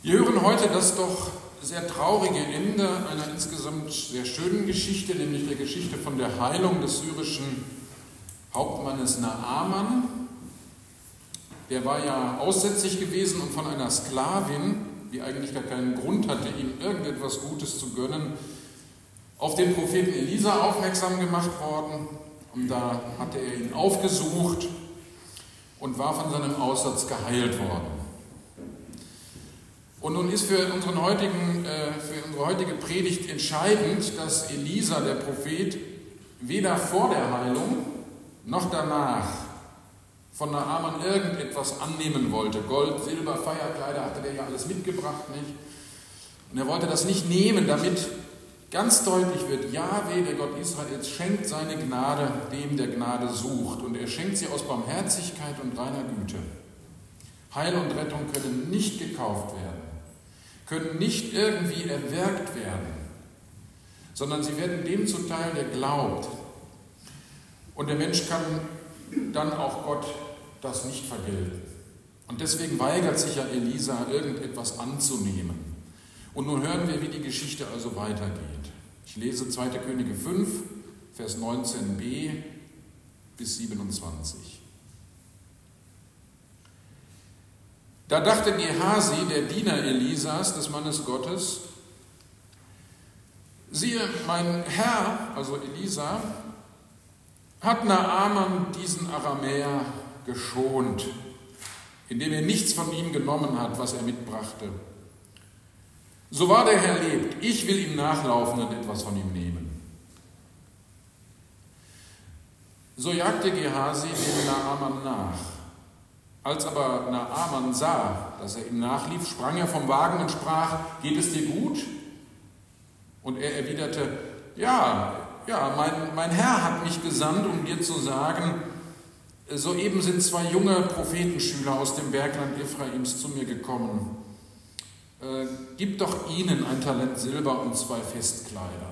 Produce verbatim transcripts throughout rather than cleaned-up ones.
Wir hören heute das doch sehr traurige Ende einer insgesamt sehr schönen Geschichte, nämlich der Geschichte von der Heilung des syrischen Hauptmannes Naaman. Der war ja aussätzig gewesen und von einer Sklavin, die eigentlich gar keinen Grund hatte, ihm irgendetwas Gutes zu gönnen, auf den Propheten Elisa aufmerksam gemacht worden. Und da hatte er ihn aufgesucht und war von seinem Aussatz geheilt worden. Und nun ist für, unseren heutigen, äh, für unsere heutige Predigt entscheidend, dass Elisa, der Prophet, weder vor der Heilung noch danach von Naaman irgendetwas annehmen wollte. Gold, Silber, Feierkleider hatte der ja alles mitgebracht, nicht? Und er wollte das nicht nehmen, damit ganz deutlich wird, Jahwe, der Gott Israels, schenkt seine Gnade dem, der Gnade sucht. Und er schenkt sie aus Barmherzigkeit und reiner Güte. Heil und Rettung können nicht gekauft werden, können nicht irgendwie erwirkt werden, sondern sie werden dem zuteil, der glaubt. Und der Mensch kann dann auch Gott das nicht vergelten. Und deswegen weigert sich ja Elisa, irgendetwas anzunehmen. Und nun hören wir, wie die Geschichte also weitergeht. Ich lese zweiter Könige fünf, Vers neunzehn b bis siebenundzwanzig. Da dachte Gehasi, der Diener Elisas, des Mannes Gottes, siehe, mein Herr, also Elisa, hat Naaman diesen Aramäer geschont, indem er nichts von ihm genommen hat, was er mitbrachte. So wahr der Herr lebt, ich will ihm nachlaufen und etwas von ihm nehmen. So jagte Gehasi dem Naaman nach. Als aber Naaman sah, dass er ihm nachlief, sprang er vom Wagen und sprach, geht es dir gut? Und er erwiderte, ja, ja, mein, mein Herr hat mich gesandt, um dir zu sagen, soeben sind zwei junge Prophetenschüler aus dem Bergland Ephraims zu mir gekommen. Äh, gib doch ihnen ein Talent Silber und zwei Festkleider.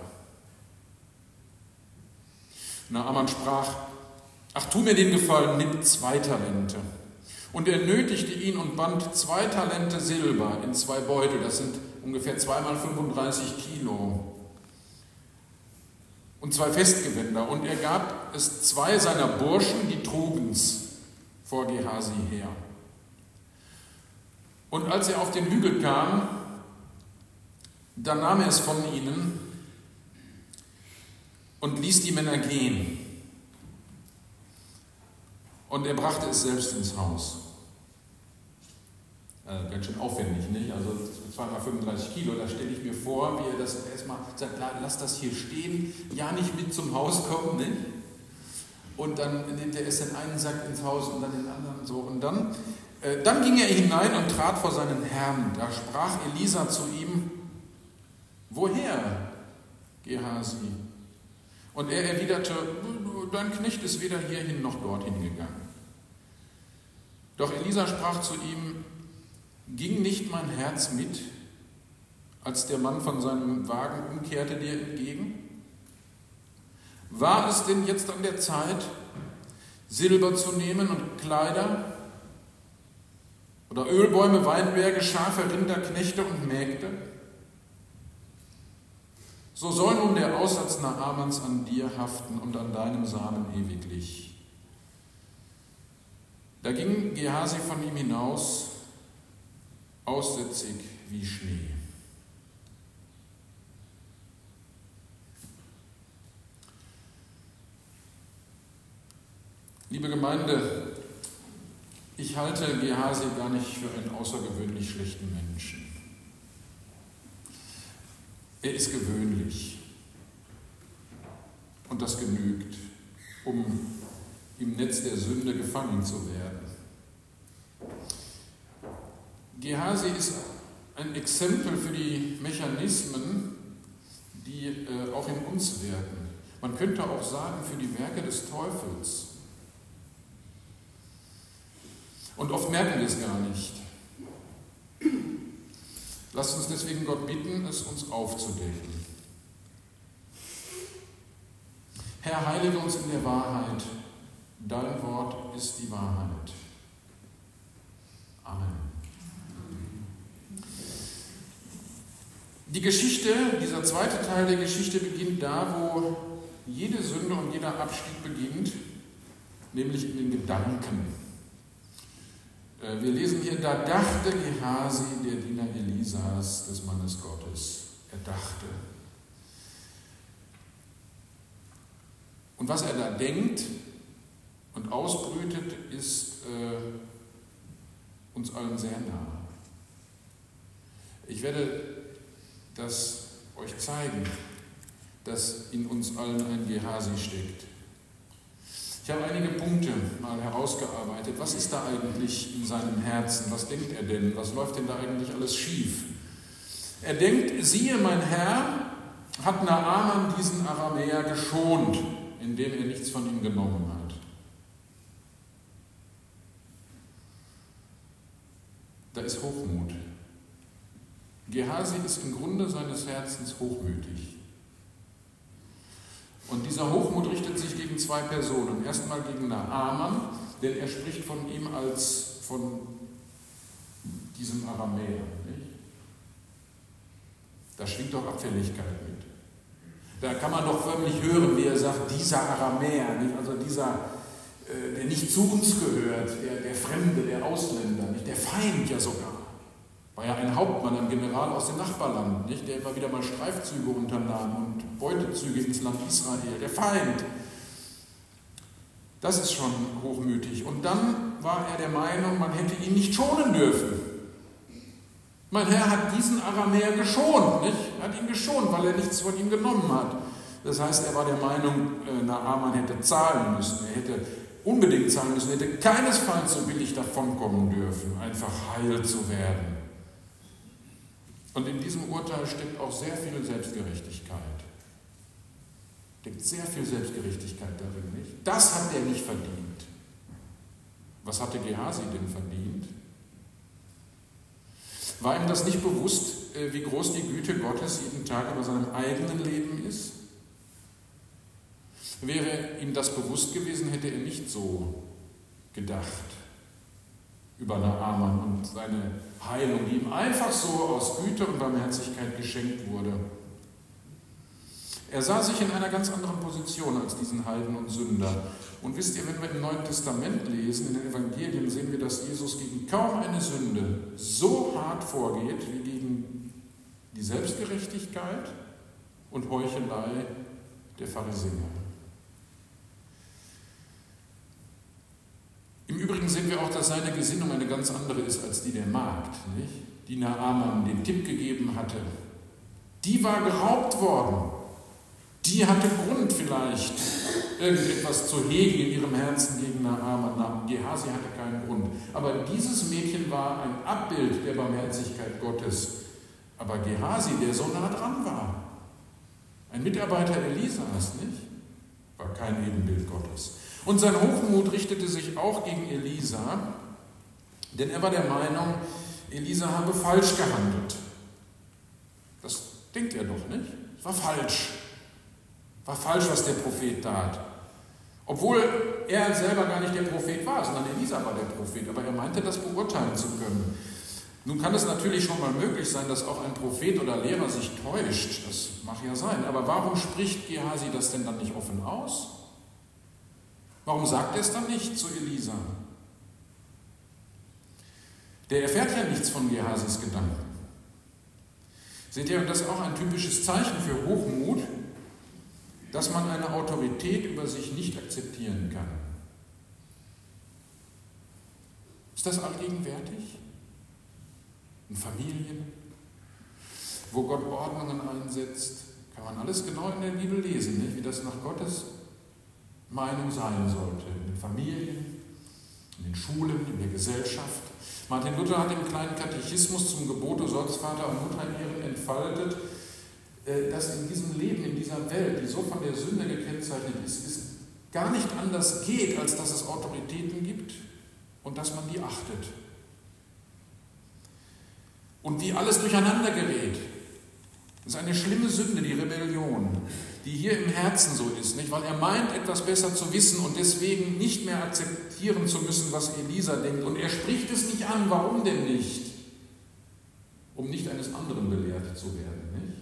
Naaman sprach, ach, tu mir den Gefallen, nimm zwei Talente. Und er nötigte ihn und band zwei Talente Silber in zwei Beutel, das sind ungefähr zweimal fünfunddreißig Kilo, und zwei Festgewänder. Und er gab es zwei seiner Burschen, die trugen's vor Gehasi her. Und als er auf den Hügel kam, da nahm er es von ihnen und ließ die Männer gehen. Und er brachte es selbst ins Haus. Äh, ganz schön aufwendig, nicht? Also zweimal fünfunddreißig Kilo, da stelle ich mir vor, wie er das erstmal sagt, lass das hier stehen, ja nicht mit zum Haus kommen, nicht? Und dann nimmt er erst den einen Sack ins Haus und dann den anderen so. Und dann, äh, dann ging er hinein und trat vor seinen Herrn. Da sprach Elisa zu ihm, woher, Gehasi? Und er erwiderte, dein Knecht ist weder hierhin noch dorthin gegangen. Doch Elisa sprach zu ihm, ging nicht mein Herz mit, als der Mann von seinem Wagen umkehrte dir entgegen? War es denn jetzt an der Zeit, Silber zu nehmen und Kleider oder Ölbäume, Weinberge, Schafe, Rinder, Knechte und Mägde? So soll nun der Aussatz Naamans an dir haften und an deinem Samen ewiglich. Da ging Gehasi von ihm hinaus, aussätzig wie Schnee. Liebe Gemeinde, ich halte Gehasi gar nicht für einen außergewöhnlich schlechten Menschen. Er ist gewöhnlich und das genügt, um im Netz der Sünde gefangen zu werden. Gehasi ist ein Exempel für die Mechanismen, die äh, auch in uns wirken. Man könnte auch sagen, für die Werke des Teufels. Und oft merken wir es gar nicht. Lasst uns deswegen Gott bitten, es uns aufzudecken. Herr, heilige uns in der Wahrheit. Dein Wort ist die Wahrheit. Amen. Die Geschichte, dieser zweite Teil der Geschichte beginnt da, wo jede Sünde und jeder Abstieg beginnt, nämlich in den Gedanken. Wir lesen hier, da dachte Gehazi, der Diener Elisas, des Mannes Gottes. Er dachte. Und was er da denkt und ausbrütet, ist äh, uns allen sehr nah. Ich werde das euch zeigen, dass in uns allen ein Gehazi steckt. Ich habe einige Punkte mal herausgearbeitet. Was ist da eigentlich in seinem Herzen? Was denkt er denn? Was läuft denn da eigentlich alles schief? Er denkt, siehe, mein Herr hat Naaman diesen Aramäer geschont, indem er nichts von ihm genommen hat. Da ist Hochmut. Gehazi ist im Grunde seines Herzens hochmütig. Und dieser Hochmut richtet sich gegen zwei Personen. Erstmal gegen Naaman, denn er spricht von ihm als von diesem Aramäer. Nicht? Da schwingt doch Abfälligkeit mit. Da kann man doch förmlich hören, wie er sagt, dieser Aramäer, nicht? Also dieser, äh, der nicht zu uns gehört, der, der Fremde, der Ausländer, nicht? Der Feind ja sogar. War ja ein Hauptmann, ein General aus dem Nachbarland, nicht? Der immer wieder mal Streifzüge unternahm und Beutezüge ins Land Israel, der Feind. Das ist schon hochmütig. Und dann war er der Meinung, man hätte ihn nicht schonen dürfen. Mein Herr hat diesen Aramäer geschont, nicht? Er hat ihn geschont, weil er nichts von ihm genommen hat. Das heißt, er war der Meinung, Naaman hätte zahlen müssen, er hätte unbedingt zahlen müssen, er hätte keinesfalls so billig davonkommen dürfen, einfach heil zu werden. Und in diesem Urteil steckt auch sehr viel Selbstgerechtigkeit. Steckt sehr viel Selbstgerechtigkeit darin, nicht? Das hat er nicht verdient. Was hatte Gehazi denn verdient? War ihm das nicht bewusst, wie groß die Güte Gottes jeden Tag über seinem eigenen Leben ist? Wäre ihm das bewusst gewesen, hätte er nicht so gedacht über Naaman und seine Heilung, die ihm einfach so aus Güte und Barmherzigkeit geschenkt wurde. Er sah sich in einer ganz anderen Position als diesen Heiden und Sünder. Und wisst ihr, wenn wir im Neuen Testament lesen, in den Evangelien, sehen wir, dass Jesus gegen kaum eine Sünde so hart vorgeht wie gegen die Selbstgerechtigkeit und Heuchelei der Pharisäer. Im Übrigen sehen wir auch, dass seine Gesinnung eine ganz andere ist als die der Magd, nicht? Die Naaman den Tipp gegeben hatte. Die war geraubt worden. Die hatte Grund vielleicht, irgendetwas zu hegen in ihrem Herzen gegen Naaman. Gehazi hatte keinen Grund. Aber dieses Mädchen war ein Abbild der Barmherzigkeit Gottes. Aber Gehazi, der so nah dran war, ein Mitarbeiter Elisas, nicht? War kein Ebenbild Gottes. Und sein Hochmut richtete sich auch gegen Elisa, denn er war der Meinung, Elisa habe falsch gehandelt. Das denkt er doch, nicht? Es war falsch. War falsch, was der Prophet tat. Obwohl er selber gar nicht der Prophet war, sondern Elisa war der Prophet, aber er meinte, das beurteilen zu können. Nun kann es natürlich schon mal möglich sein, dass auch ein Prophet oder Lehrer sich täuscht. Das mag ja sein. Aber warum spricht Gehazi das denn dann nicht offen aus? Warum sagt er es dann nicht zu Elisa? Der erfährt ja nichts von Gehazis Gedanken. Seht ihr, und das ist auch ein typisches Zeichen für Hochmut, dass man eine Autorität über sich nicht akzeptieren kann. Ist das allgegenwärtig? In Familien, wo Gott Ordnungen einsetzt, kann man alles genau in der Bibel lesen, nicht? Wie das nach Gottes Meinung sein sollte. In den Familien, in den Schulen, in der Gesellschaft. Martin Luther hat im kleinen Katechismus zum Gebot, du sollst Vater und Mutter ehren, entfaltet, dass in diesem Leben, in dieser Welt, die so von der Sünde gekennzeichnet ist, es gar nicht anders geht, als dass es Autoritäten gibt und dass man die achtet. Und wie alles durcheinander gerät. Das ist eine schlimme Sünde, die Rebellion, die hier im Herzen so ist, nicht? Weil er meint, etwas besser zu wissen und deswegen nicht mehr akzeptieren zu müssen, was Elisa denkt. Und er spricht es nicht an. Warum denn nicht? um nicht eines anderen belehrt zu werden. Nicht?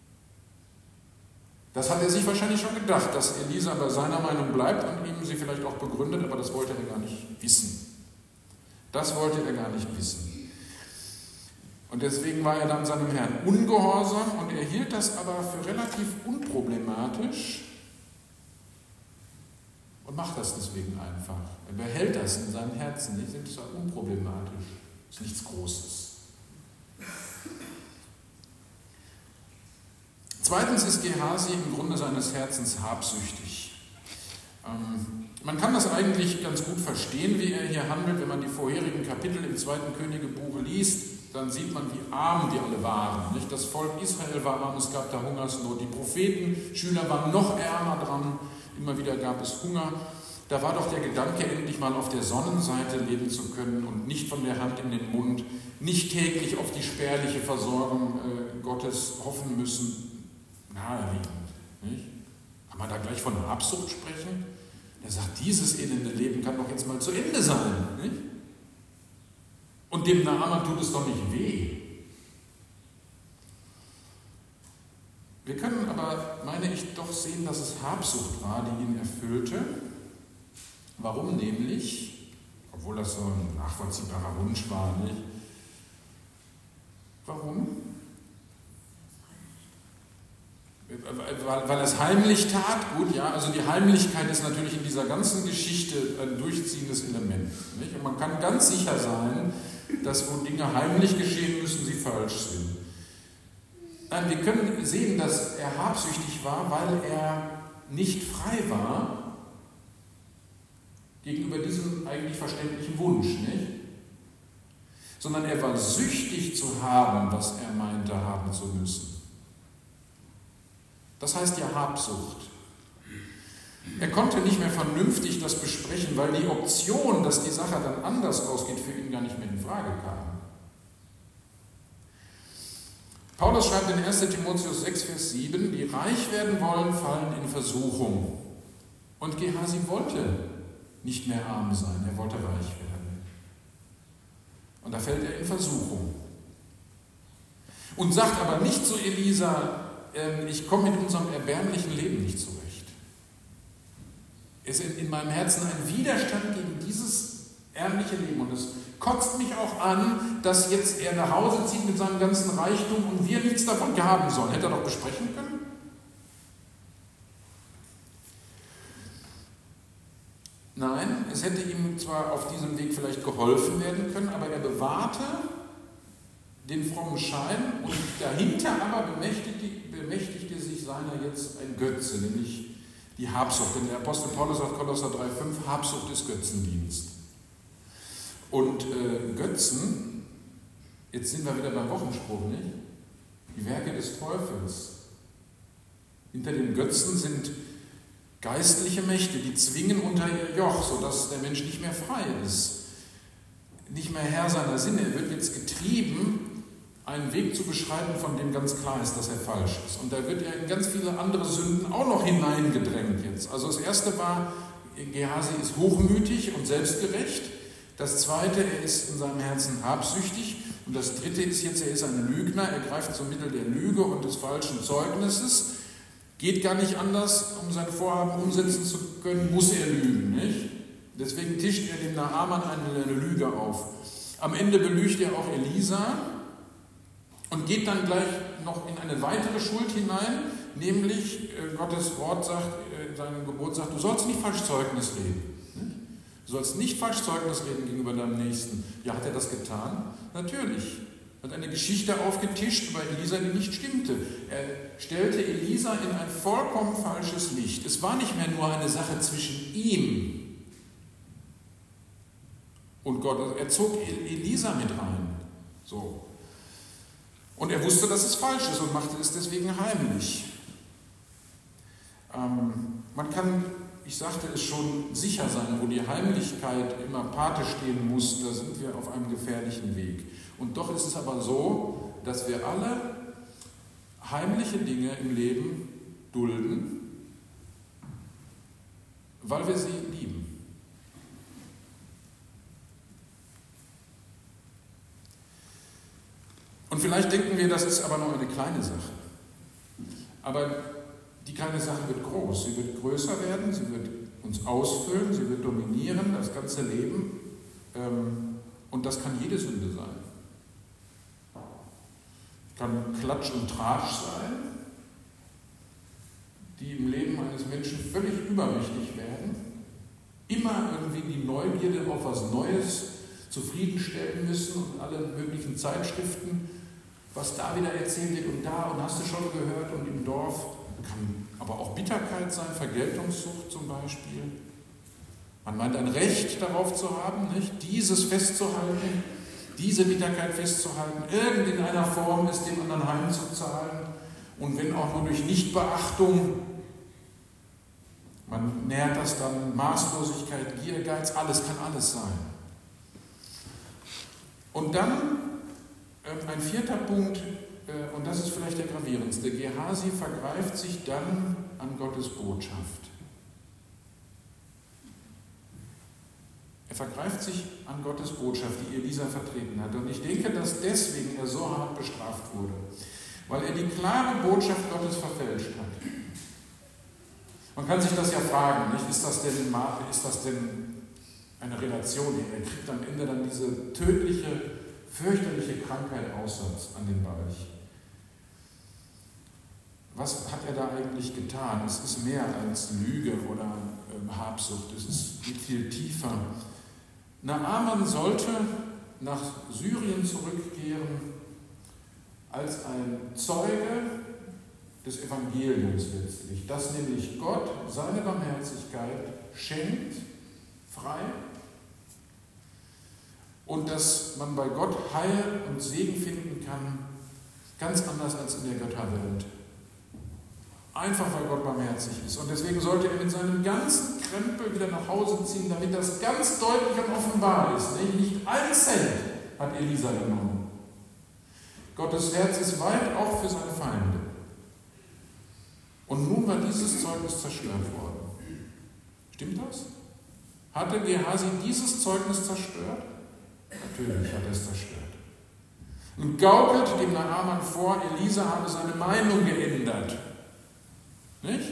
Das hat er sich wahrscheinlich schon gedacht, dass Elisa bei seiner Meinung bleibt und ihm sie vielleicht auch begründet, aber das wollte er gar nicht wissen. Das wollte er gar nicht wissen. Und deswegen war er dann seinem Herrn ungehorsam und er hielt das aber für relativ unproblematisch und macht das deswegen einfach. Er behält das in seinem Herzen nicht, das ist unproblematisch, ist nichts Großes. Zweitens ist Gehasi im Grunde seines Herzens habsüchtig. Ähm, man kann das eigentlich ganz gut verstehen, wie er hier handelt. Wenn man die vorherigen Kapitel im zweiten Königebuch liest, dann sieht man, wie arm die alle waren. Nicht? Das Volk Israel war arm, es gab da Hungersnot. Die Propheten, Schüler waren noch ärmer dran, immer wieder gab es Hunger. Da war doch der Gedanke, endlich mal auf der Sonnenseite leben zu können und nicht von der Hand in den Mund, nicht täglich auf die spärliche Versorgung äh, Gottes hoffen müssen. Naheliegend. Nicht? Kann man da gleich von Habsucht sprechen? Der sagt, dieses elende Leben kann doch jetzt mal zu Ende sein. Nicht? Und dem Naaman tut es doch nicht weh. Wir können aber, meine ich, doch sehen, dass es Habsucht war, die ihn erfüllte. Warum nämlich? Obwohl das so ein nachvollziehbarer Wunsch war, nicht? Warum? Weil er es heimlich tat, gut, ja, also die Heimlichkeit ist natürlich in dieser ganzen Geschichte ein durchziehendes Element. Nicht? Und man kann ganz sicher sein, dass wo Dinge heimlich geschehen müssen, sie falsch sind. Nein, wir können sehen, dass er habsüchtig war, weil er nicht frei war gegenüber diesem eigentlich verständlichen Wunsch, nicht? Sondern er war süchtig zu haben, was er meinte haben zu müssen. Das heißt ja Habsucht. Er konnte nicht mehr vernünftig das besprechen, weil die Option, dass die Sache dann anders ausgeht, für ihn gar nicht mehr in Frage kam. Paulus schreibt in erster Timotheus sechs, Vers sieben, die reich werden wollen, fallen in Versuchung. Und Gehasi wollte nicht mehr arm sein, er wollte reich werden. Und da fällt er in Versuchung. Und sagt aber nicht zu Elisa, ich komme mit unserem erbärmlichen Leben nicht zurecht. Es ist in meinem Herzen ein Widerstand gegen dieses ärmliche Leben. Und es kotzt mich auch an, dass jetzt er nach Hause zieht mit seinem ganzen Reichtum und wir nichts davon haben sollen. Hätte er doch besprechen können? Nein, es hätte ihm zwar auf diesem Weg vielleicht geholfen werden können, aber er bewahrte den frommen Schein und dahinter aber bemächtigte, bemächtigte sich seiner jetzt ein Götze, nämlich die Habsucht. Denn der Apostel Paulus sagt Kolosser drei, fünf, Habsucht ist Götzendienst. Und äh, Götzen, jetzt sind wir wieder beim Wochenspruch, nicht? Die Werke des Teufels. Hinter den Götzen sind geistliche Mächte, die zwingen unter ihr Joch, sodass der Mensch nicht mehr frei ist, nicht mehr Herr seiner Sinne. Er wird jetzt getrieben, einen Weg zu beschreiten, von dem ganz klar ist, dass er falsch ist. Und da wird ja in ganz viele andere Sünden auch noch hineingedrängt jetzt. Also das erste war, Gehasi ist hochmütig und selbstgerecht. Das zweite, er ist in seinem Herzen habsüchtig. Und das dritte ist jetzt, er ist ein Lügner. Er greift zum Mittel der Lüge und des falschen Zeugnisses. Geht gar nicht anders, um sein Vorhaben umsetzen zu können, muss er lügen, nicht? Deswegen tischt er dem Naaman eine Lüge auf. Am Ende belügt er auch Elisa und geht dann gleich noch in eine weitere Schuld hinein, nämlich äh, Gottes Wort sagt, äh, in seinem Gebot sagt, du sollst nicht falsch Zeugnis reden. Nicht? Du sollst nicht falsch Zeugnis reden gegenüber deinem Nächsten. Ja, hat er das getan? Natürlich. Er hat eine Geschichte aufgetischt über Elisa, die nicht stimmte. Er stellte Elisa in ein vollkommen falsches Licht. Es war nicht mehr nur eine Sache zwischen ihm und Gott. Er zog Elisa mit rein. So. Und er wusste, dass es falsch ist und machte es deswegen heimlich. Ähm, man kann, ich sagte es schon, sicher sein, wo die Heimlichkeit immer Pate stehen muss, da sind wir auf einem gefährlichen Weg. Und doch ist es aber so, dass wir alle heimliche Dinge im Leben dulden, weil wir sie lieben. Und Und vielleicht denken wir, das ist aber nur eine kleine Sache. Aber die kleine Sache wird groß, sie wird größer werden, sie wird uns ausfüllen, sie wird dominieren, das ganze Leben. Und das kann jede Sünde sein. Kann Klatsch und Tratsch sein, die im Leben eines Menschen völlig übermächtig werden, immer irgendwie die Neugierde auf was Neues zufriedenstellen müssen und alle möglichen Zeitschriften, was da wieder erzählt wird und da und hast du schon gehört und im Dorf, kann aber auch Bitterkeit sein, Vergeltungssucht zum Beispiel. Man meint ein Recht darauf zu haben, nicht? Dieses festzuhalten, diese Bitterkeit festzuhalten, irgend in einer Form es dem anderen heimzuzahlen und wenn auch nur durch Nichtbeachtung. Man nährt das dann Maßlosigkeit, Gier, Geiz, alles kann alles sein. Und dann äh, ein vierter Punkt, äh, und das ist vielleicht der gravierendste, Gehazi vergreift sich dann an Gottes Botschaft. Er vergreift sich an Gottes Botschaft, die Elisa vertreten hat. Und ich denke, dass deswegen er so hart bestraft wurde, weil er die klare Botschaft Gottes verfälscht hat. Man kann sich das ja fragen, nicht? Ist das denn, ist das denn eine Relation? Er kriegt am Ende dann diese tödliche, fürchterliche Krankheit Aussatz an den Balch. Was hat er da eigentlich getan? Es ist mehr als Lüge oder äh, Habsucht, es ist, geht viel tiefer. Naaman sollte nach Syrien zurückkehren als ein Zeuge des Evangeliums letztlich, dass nämlich Gott seine Barmherzigkeit schenkt, frei, und dass man bei Gott Heil und Segen finden kann, ganz anders als in der Götterwelt. Einfach weil Gott barmherzig ist. Und deswegen sollte er mit seinem ganzen Krempel wieder nach Hause ziehen, damit das ganz deutlich und offenbar ist. Nicht ein Cent hat Elisa genommen. Gottes Herz ist weit auch für seine Feinde. Und nun war dieses Zeugnis zerstört worden. Stimmt das? Hatte Gehazi dieses Zeugnis zerstört? Natürlich hat er es zerstört. Und gaukelt dem Naaman vor, Elisa habe seine Meinung geändert. Nicht?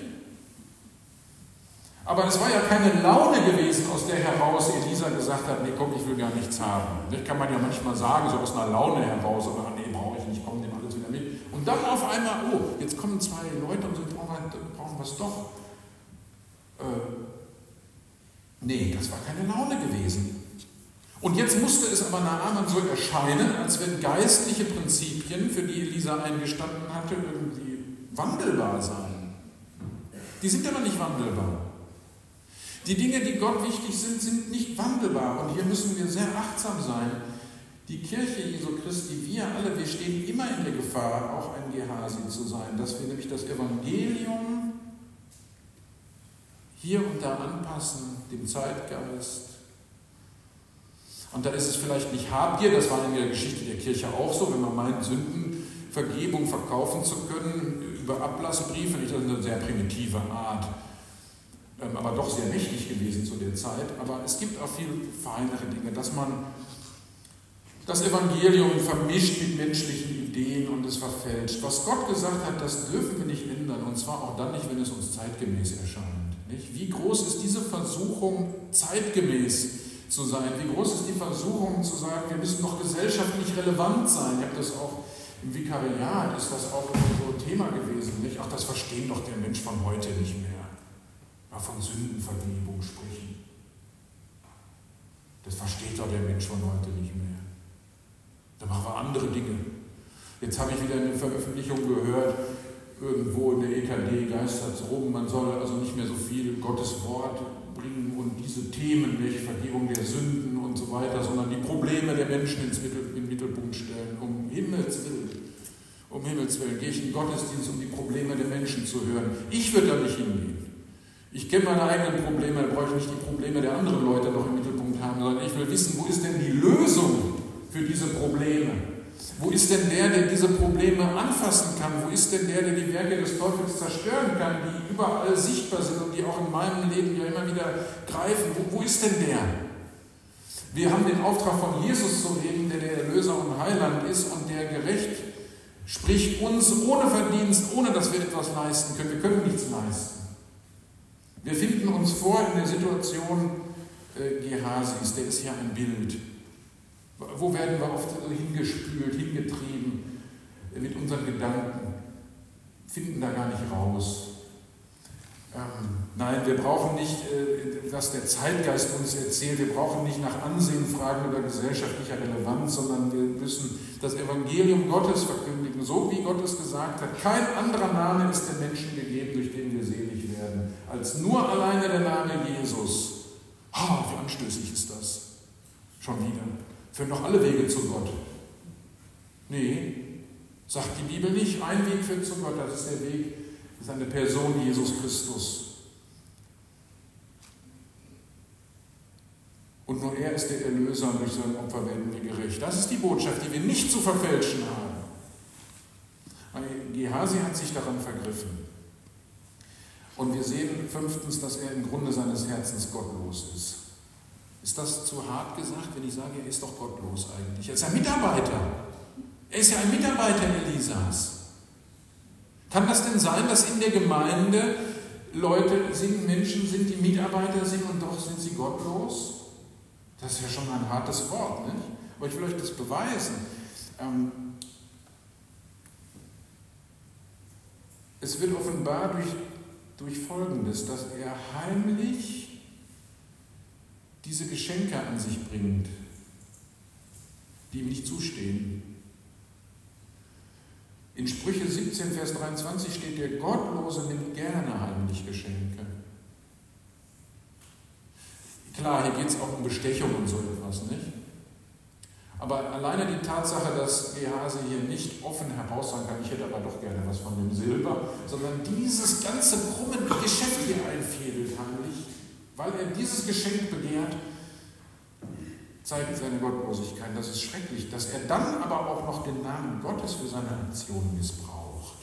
Aber es war ja keine Laune gewesen, aus der heraus Elisa gesagt hat, nee, komm, ich will gar nichts haben. Das kann man ja manchmal sagen, so aus einer Laune heraus, aber nee, brauche ich nicht, komm, nimm alles wieder mit. Und dann auf einmal, oh, jetzt kommen zwei Leute und so, brauchen wir, brauchen wir es doch. Äh, nee, das war keine Laune gewesen. Und jetzt musste es aber Naaman so erscheinen, als wenn geistliche Prinzipien, für die Elisa eingestanden hatte, irgendwie wandelbar seien. Die sind aber nicht wandelbar. Die Dinge, die Gott wichtig sind, sind nicht wandelbar. Und hier müssen wir sehr achtsam sein. Die Kirche Jesu Christi, wir alle, wir stehen immer in der Gefahr, auch ein Gehazi zu sein, dass wir nämlich das Evangelium hier und da anpassen, dem Zeitgeist. Und da ist es vielleicht nicht Habgier, das war in der Geschichte der Kirche auch so, wenn man meint, Sündenvergebung verkaufen zu können, über Ablassbriefe, nicht, das ist eine sehr primitive Art, aber doch sehr mächtig gewesen zu der Zeit. Aber es gibt auch viel feinere Dinge, dass man das Evangelium vermischt mit menschlichen Ideen und es verfälscht. Was Gott gesagt hat, das dürfen wir nicht ändern, und zwar auch dann nicht, wenn es uns zeitgemäß erscheint. Nicht? Wie groß ist diese Versuchung, zeitgemäß zu sein? Wie groß ist die Versuchung zu sagen, wir müssen doch gesellschaftlich relevant sein? Ich habe das auch im Vikariat, ist das auch so ein Thema gewesen. Nicht? Ach, das versteht doch der Mensch von heute nicht mehr. Mal von Sündenvergebung sprechen. Das versteht doch der Mensch von heute nicht mehr. Da machen wir andere Dinge. Jetzt habe ich wieder eine Veröffentlichung gehört, irgendwo in der E K D geistert es rum, man soll also nicht mehr so viel Gottes Wort bringen und diese Themen, nicht Vergebung der Sünden und so weiter, sondern die Probleme der Menschen ins Mittel, in den Mittelpunkt stellen. Um Himmels Willen, um Himmels Willen, gehe ich in den Gottesdienst, um die Probleme der Menschen zu hören. Ich würde da nicht hingehen. Ich kenne meine eigenen Probleme, da brauche ich nicht die Probleme der anderen Leute noch im Mittelpunkt haben, sondern ich will wissen, wo ist denn die Lösung für diese Probleme? Wo ist denn der, der diese Probleme anfassen kann? Wo ist denn der, der die Werke des Teufels zerstören kann, die überall sichtbar sind und die auch in meinem Leben ja immer wieder greifen? Wo, wo ist denn der? Wir haben den Auftrag von Jesus zu reden, der der Erlöser und Heiland ist und der gerecht spricht uns ohne Verdienst, ohne dass wir etwas leisten können. Wir können nichts leisten. Wir finden uns vor in der Situation äh, Gehasis, der ist ja ein Bild. Wo werden wir oft so hingespült, hingetrieben äh, mit unseren Gedanken? Finden da gar nicht raus. Ähm, nein, wir brauchen nicht, äh, was der Zeitgeist uns erzählt, wir brauchen nicht nach Ansehen fragen oder gesellschaftlicher Relevanz, sondern wir müssen das Evangelium Gottes verkündigen, so wie Gott es gesagt hat. Kein anderer Name ist den Menschen gegeben, durch den wir selig werden, als nur alleine der Name Jesus. Ah, wie anstößig ist das? Schon wieder. Führen doch alle Wege zu Gott. Nee, sagt die Bibel nicht, ein Weg führt zu Gott, das ist der Weg, das ist eine Person, Jesus Christus. Und nur er ist der Erlöser und durch sein Opfer werden wir gerecht. Das ist die Botschaft, die wir nicht zu verfälschen haben. Gehazi hat sich daran vergriffen. Und wir sehen fünftens, dass er im Grunde seines Herzens gottlos ist. Ist das zu hart gesagt, wenn ich sage, er ist doch gottlos eigentlich? Er ist ein Mitarbeiter. Er ist ja ein Mitarbeiter Elisas. Kann das denn sein, dass in der Gemeinde Leute sind, Menschen sind, die Mitarbeiter sind und doch sind sie gottlos? Das ist ja schon ein hartes Wort, nicht? Aber ich will euch das beweisen. Ähm, es wird offenbar durch, durch Folgendes, dass er heimlich diese Geschenke an sich bringt, die ihm nicht zustehen. In Sprüche siebzehn, Vers dreiundzwanzig steht, der Gottlose nimmt gerne heimlich Geschenke. Klar, hier geht es auch um Bestechung und so etwas, nicht? Aber alleine die Tatsache, dass Gehazi hier nicht offen heraus sagen kann, ich hätte aber doch gerne was von dem Silber, sondern dieses ganze krumme Geschäft hier einfädelt heimlich, weil er dieses Geschenk begehrt, zeigt seine Gottlosigkeit. Das ist schrecklich, dass er dann aber auch noch den Namen Gottes für seine Aktion missbraucht.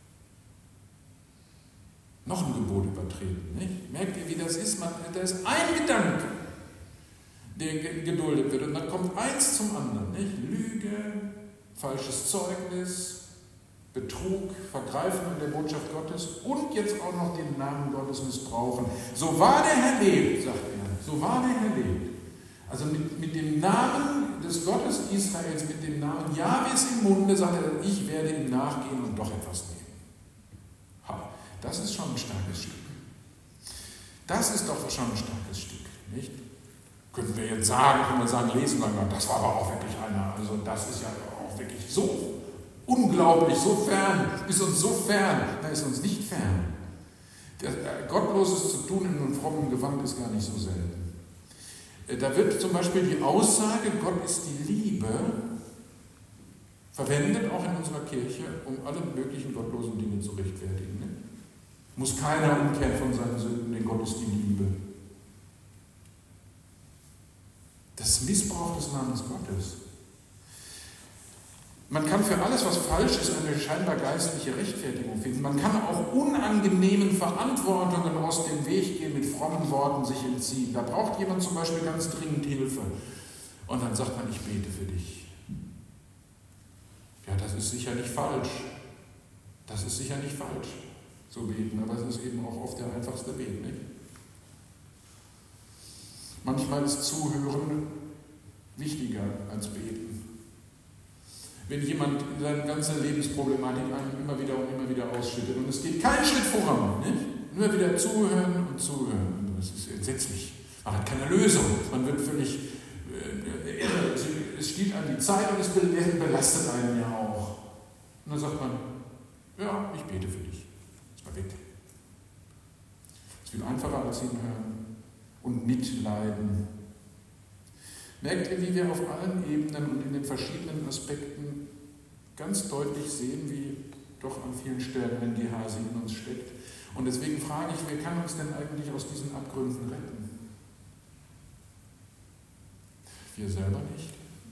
Noch ein Gebot übertreten. Nicht? Merkt ihr, wie das ist? Man, da ist ein Gedanke, der geduldet wird. Und dann kommt eins zum anderen. Nicht? Lüge, falsches Zeugnis, Betrug, Vergreifen an der Botschaft Gottes und jetzt auch noch den Namen Gottes missbrauchen. So wahr der Herr lebt, sagt er. So wahr der Herr lebt. Also mit, mit dem Namen des Gottes Israels, mit dem Namen Jahwes im Munde, sagt er, ich werde ihm nachgehen und doch etwas nehmen. Ha, das ist schon ein starkes Stück. Das ist doch schon ein starkes Stück, nicht? Können wir jetzt sagen, können wir sagen, lesen, sagen, das war aber auch wirklich einer, also das ist ja auch wirklich so unglaublich, so fern, ist uns so fern, da ist uns nicht fern. Gottloses zu tun in einem frommen Gewand ist gar nicht so selten. Da wird zum Beispiel die Aussage, Gott ist die Liebe, verwendet auch in unserer Kirche, um alle möglichen gottlosen Dinge zu rechtfertigen. Ne? Muss keiner umkehren von seinen Sünden, denn Gott ist die Liebe. Das Missbrauch des Namens Gottes. Man kann für alles, was falsch ist, eine scheinbar geistliche Rechtfertigung finden. Man kann auch unangenehmen Verantwortungen aus dem Weg gehen, mit frommen Worten sich entziehen. Da braucht jemand zum Beispiel ganz dringend Hilfe. Und dann sagt man, ich bete für dich. Ja, das ist sicher nicht falsch. Das ist sicher nicht falsch, so beten. Aber es ist eben auch oft der einfachste Weg, nicht? Manchmal ist Zuhören wichtiger als Beten. Wenn jemand seine ganze Lebensproblematik einem immer wieder und immer wieder ausschüttet und es geht keinen Schritt voran, nicht? Nur wieder zuhören und zuhören. Das ist entsetzlich. Man hat keine Lösung. Man wird völlig äh, irre. Es stiehlt einem die Zeit und es belastet einen ja auch. Und dann sagt man, ja, ich bete für dich. Ist mal weg. Es ist viel einfacher als hinhören und mitleiden. Merkt ihr, wie wir auf allen Ebenen und in den verschiedenen Aspekten ganz deutlich sehen, wie doch an vielen Stellen ein Gehazi in uns steckt. Und deswegen frage ich, wer kann uns denn eigentlich aus diesen Abgründen retten? Wir selber nicht.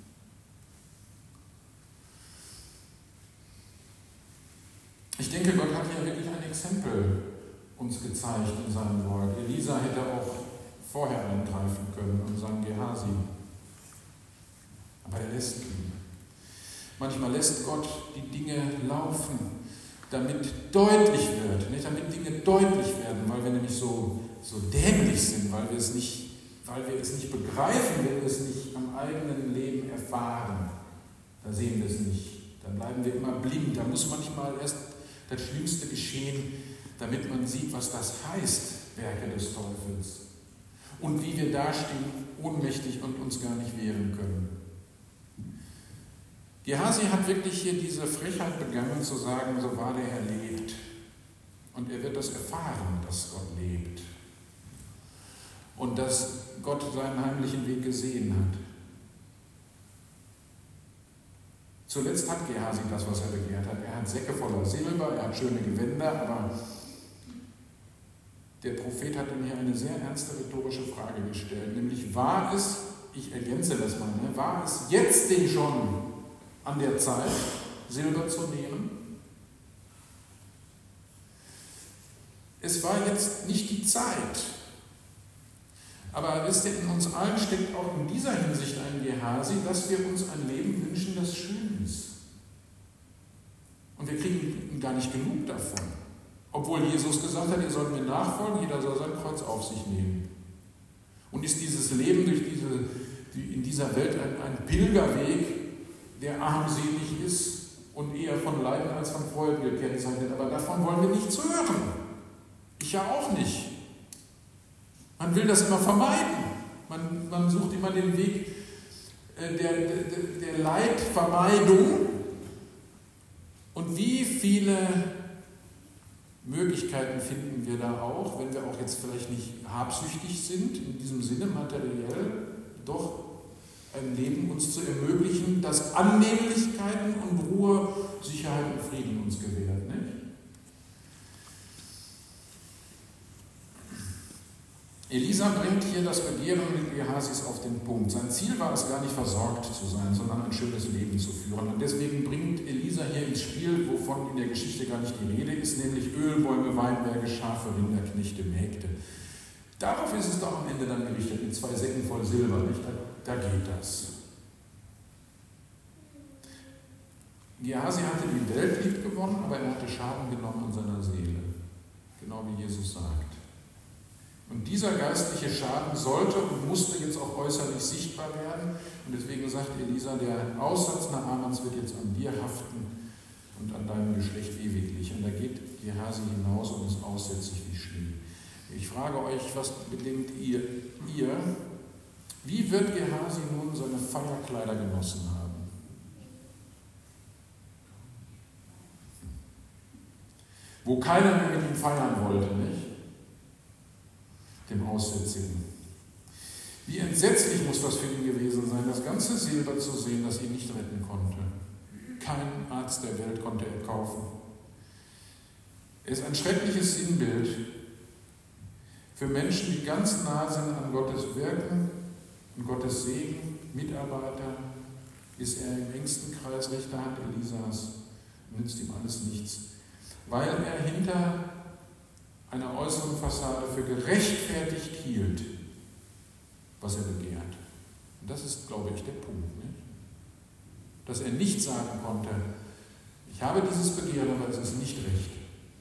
Ich denke, Gott hat ja wirklich ein Exempel uns gezeigt in seinem Wort. Elisa hätte auch vorher eingreifen können und sagen, Gehazi. Aber er lässt ihn. Manchmal lässt Gott die Dinge laufen, damit deutlich wird, nicht? Damit Dinge deutlich werden, weil wir nämlich so, so dämlich sind, weil wir es nicht, weil wir es nicht begreifen, wenn wir es nicht am eigenen Leben erfahren. Da sehen wir es nicht. Dann bleiben wir immer blind. Da muss manchmal erst das Schlimmste geschehen, damit man sieht, was das heißt, Werke des Teufels. Und wie wir dastehen, ohnmächtig und uns gar nicht wehren können. Gehazi hat wirklich hier diese Frechheit begangen zu sagen, so wahr der Herr lebt. Und er wird das erfahren, dass Gott lebt. Und dass Gott seinen heimlichen Weg gesehen hat. Zuletzt hat Gehazi das, was er begehrt hat. Er hat Säcke voller Silber, er hat schöne Gewänder, aber der Prophet hat ihm hier eine sehr ernste rhetorische Frage gestellt, nämlich war es, ich ergänze das mal, ne, war es jetzt denn schon an der Zeit, Silber zu nehmen? Es war jetzt nicht die Zeit. Aber wisst ihr, in uns allen steckt auch in dieser Hinsicht ein Gehazi, dass wir uns ein Leben wünschen, das schön ist. Und wir kriegen gar nicht genug davon. Obwohl Jesus gesagt hat, ihr sollt mir nachfolgen, jeder soll sein Kreuz auf sich nehmen. Und ist dieses Leben durch diese, die, in dieser Welt ein, ein Pilgerweg, der armselig ist und eher von Leiden als von Freuden gekennzeichnet. Aber davon wollen wir nichts hören. Ich ja auch nicht. Man will das immer vermeiden. Man, man sucht immer den Weg der, der, der Leidvermeidung. Und wie viele Möglichkeiten finden wir da auch, wenn wir auch jetzt vielleicht nicht habsüchtig sind, in diesem Sinne materiell, doch ein Leben uns zu ermöglichen, das Annehmlichkeiten und Ruhe, Sicherheit und Frieden uns gewährt. Nicht? Elisa bringt hier das Begehren Gehazis auf den Punkt. Sein Ziel war es gar nicht versorgt zu sein, sondern ein schönes Leben zu führen. Und deswegen bringt Elisa hier ins Spiel, wovon in der Geschichte gar nicht die Rede ist, nämlich Ölbäume, Weinberge, Schafe, Rinder, Knechte, Mägde. Darauf ist es doch am Ende dann gerichtet, mit zwei Säcken voll Silber. Nicht? Da, da geht das. Gehazi hatte die Welt lieb gewonnen, aber er hatte Schaden genommen an seiner Seele. Genau wie Jesus sagt. Und dieser geistliche Schaden sollte und musste jetzt auch äußerlich sichtbar werden. Und deswegen sagt Elisa, der Aussatz Naamans wird jetzt an dir haften und an deinem Geschlecht ewiglich. Und da geht Gehazi hinaus und ist aussätzlich wie Schnee. Ich frage euch, was bedenkt ihr? ihr? Wie wird Gehazi nun seine Feierkleider genossen haben? Wo keiner mehr mit ihm feiern wollte, nicht? Dem Aussätzigen. Wie entsetzlich muss das für ihn gewesen sein, das ganze Silber zu sehen, das ihn nicht retten konnte. Kein Arzt der Welt konnte er kaufen. Er ist ein schreckliches Sinnbild für Menschen, die ganz nah sind an Gottes Wirken und Gottes Segen. Mitarbeiter ist er im engsten Kreis rechter Hand Elisas, nützt ihm alles nichts, weil er hinter einer äußeren Fassade für gerechtfertigt hielt, was er begehrt. Und das ist, glaube ich, der Punkt, nicht? Dass er nicht sagen konnte, ich habe dieses Begehren, aber es ist nicht recht.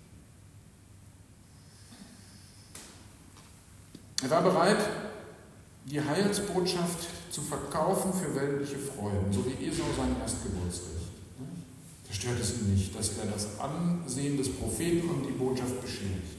Er war bereit, die Heilsbotschaft zu verkaufen für weltliche Freuden, so wie Esau sein Erstgeburtsrecht. Da stört es ihn nicht, dass er das Ansehen des Propheten und die Botschaft beschädigt.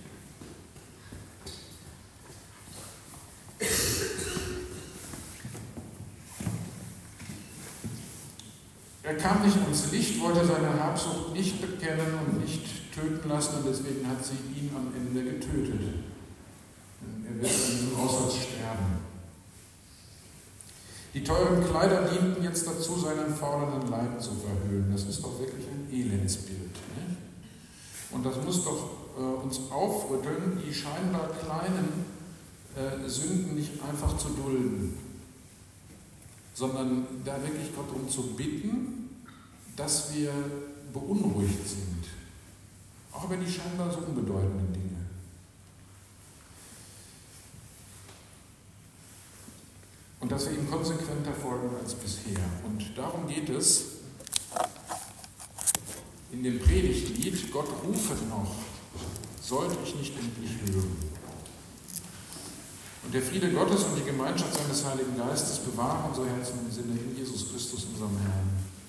Er kam nicht ans Licht, wollte seine Habsucht nicht bekennen und nicht töten lassen, und deswegen hat sie ihn am Ende getötet. Er wird an diesem Aussatz sterben. Die teuren Kleider dienten jetzt dazu, seinen fordernden Leib zu verhüllen. Das ist doch wirklich ein Elendsbild. Nicht? Und das muss doch äh, uns aufrütteln, die scheinbar kleinen äh, Sünden nicht einfach zu dulden, sondern da wirklich Gott um zu bitten, dass wir beunruhigt sind. Auch über die scheinbar so unbedeutenden Dinge. Und dass wir ihm konsequenter folgen als bisher. Und darum geht es in dem Predigtlied Gott rufet noch, sollte ich nicht endlich hören. Und der Friede Gottes und die Gemeinschaft seines Heiligen Geistes bewahren unsere Herzen im Sinne in Jesus Christus, unserem Herrn.